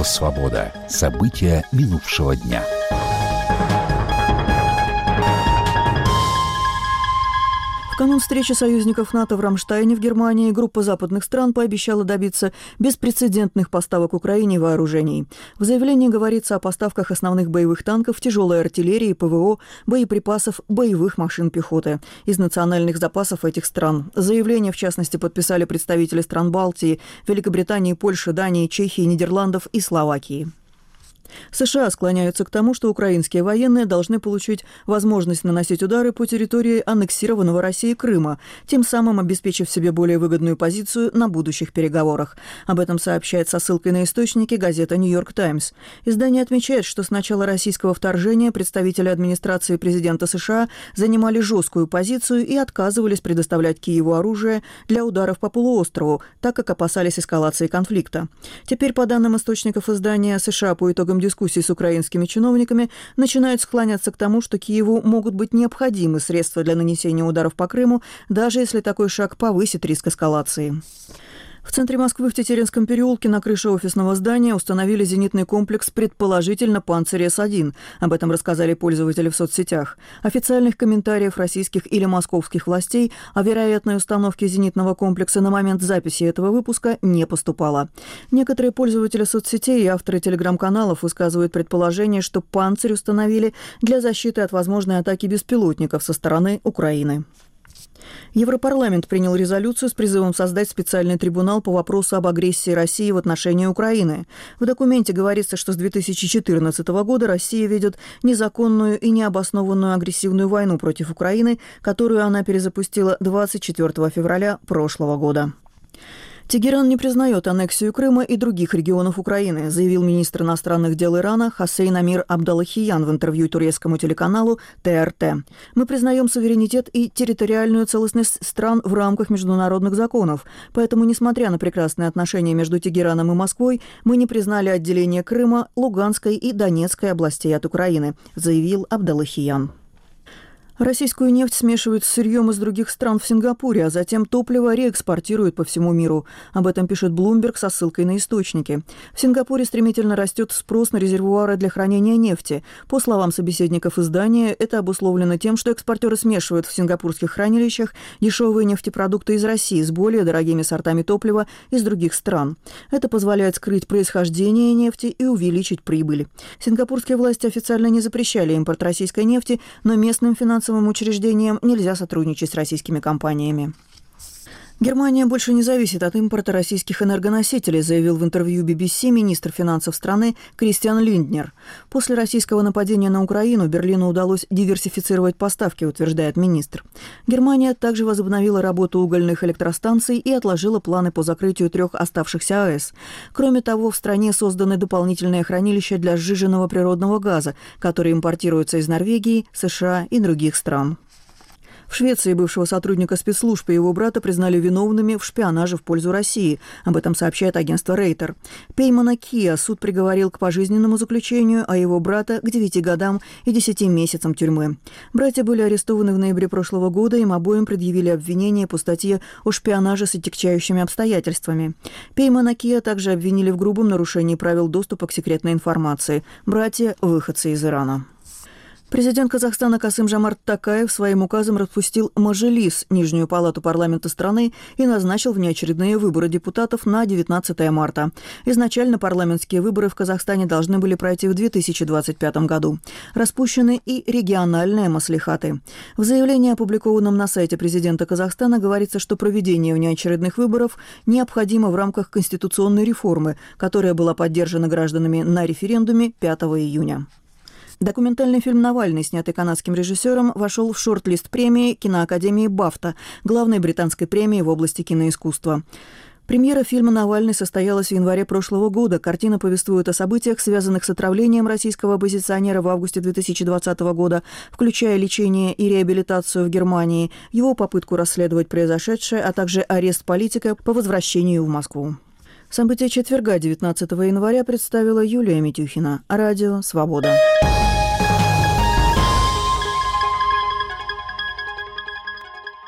Радио «Свобода». События минувшего дня. В канун встречи союзников НАТО в Рамштайне в Германии группа западных стран пообещала добиться беспрецедентных поставок Украине вооружений. В заявлении говорится о поставках основных боевых танков, тяжелой артиллерии, ПВО, боеприпасов, боевых машин пехоты из национальных запасов этих стран. Заявление, в частности, подписали представители стран Балтии, Великобритании, Польши, Дании, Чехии, Нидерландов и Словакии. США склоняются к тому, что украинские военные должны получить возможность наносить удары по территории аннексированного Россией Крыма, тем самым обеспечив себе более выгодную позицию на будущих переговорах. Об этом сообщает со ссылкой на источники газета «Нью-Йорк Таймс». Издание отмечает, что с начала российского вторжения представители администрации президента США занимали жесткую позицию и отказывались предоставлять Киеву оружие для ударов по полуострову, так как опасались эскалации конфликта. Теперь, по данным источников издания, США по итогам дискуссий с украинскими чиновниками начинают склоняться к тому, что Киеву могут быть необходимы средства для нанесения ударов по Крыму, даже если такой шаг повысит риск эскалации. В центре Москвы в Тетеринском переулке на крыше офисного здания установили зенитный комплекс, предположительно «Панцирь С-1». Об этом рассказали пользователи в соцсетях. Официальных комментариев российских или московских властей о вероятной установке зенитного комплекса на момент записи этого выпуска не поступало. Некоторые пользователи соцсетей и авторы телеграм-каналов высказывают предположение, что «Панцирь» установили для защиты от возможной атаки беспилотников со стороны Украины. Европарламент принял резолюцию с призывом создать специальный трибунал по вопросу об агрессии России в отношении Украины. В документе говорится, что с 2014 года Россия ведет незаконную и необоснованную агрессивную войну против Украины, которую она перезапустила 24 февраля прошлого года. Тегеран не признает аннексию Крыма и других регионов Украины, заявил министр иностранных дел Ирана Хоссейн Амир Абдаллахиян в интервью турецкому телеканалу ТРТ. «Мы признаем суверенитет и территориальную целостность стран в рамках международных законов, поэтому, несмотря на прекрасные отношения между Тегераном и Москвой, мы не признали отделение Крыма, Луганской и Донецкой областей от Украины», заявил Абдаллахиян. Российскую нефть смешивают с сырьем из других стран в Сингапуре, а затем топливо реэкспортируют по всему миру. Об этом пишет Bloomberg со ссылкой на источники. В Сингапуре стремительно растет спрос на резервуары для хранения нефти. По словам собеседников издания, это обусловлено тем, что экспортеры смешивают в сингапурских хранилищах дешевые нефтепродукты из России с более дорогими сортами топлива из других стран. Это позволяет скрыть происхождение нефти и увеличить прибыль. Сингапурские власти официально не запрещали импорт российской нефти, но местным финансовым учреждениям нельзя сотрудничать с российскими компаниями. Германия больше не зависит от импорта российских энергоносителей, заявил в интервью BBC министр финансов страны Кристиан Линднер. После российского нападения на Украину Берлину удалось диверсифицировать поставки, утверждает министр. Германия также возобновила работу угольных электростанций и отложила планы по закрытию 3 оставшихся АЭС. Кроме того, в стране созданы дополнительные хранилища для сжиженного природного газа, которые импортируются из Норвегии, США и других стран. В Швеции бывшего сотрудника спецслужб и его брата признали виновными в шпионаже в пользу России. Об этом сообщает агентство Рейтер. Пеймана Кия суд приговорил к пожизненному заключению, а его брата – к 9 годам и 10 месяцам тюрьмы. Братья были арестованы в ноябре прошлого года, им обоим предъявили обвинение по статье о шпионаже с отягчающими обстоятельствами. Пеймана Кия также обвинили в грубом нарушении правил доступа к секретной информации. Братья – выходцы из Ирана. Президент Казахстана Касым-Жомарт Токаев своим указом распустил Мажилис, нижнюю палату парламента страны, и назначил внеочередные выборы депутатов на 19 марта. Изначально парламентские выборы в Казахстане должны были пройти в 2025 году. Распущены и региональные маслихаты. В заявлении, опубликованном на сайте президента Казахстана, говорится, что проведение внеочередных выборов необходимо в рамках конституционной реформы, которая была поддержана гражданами на референдуме 5 июня. Документальный фильм «Навальный», снятый канадским режиссером, вошел в шорт-лист премии киноакадемии «Бафта», главной британской премии в области киноискусства. Премьера фильма «Навальный» состоялась в январе прошлого года. Картина повествует о событиях, связанных с отравлением российского оппозиционера в августе 2020 года, включая лечение и реабилитацию в Германии, его попытку расследовать произошедшее, а также арест политика по возвращению в Москву. События четверга, 19 января, представила Юлия Митюхина. Радио «Свобода».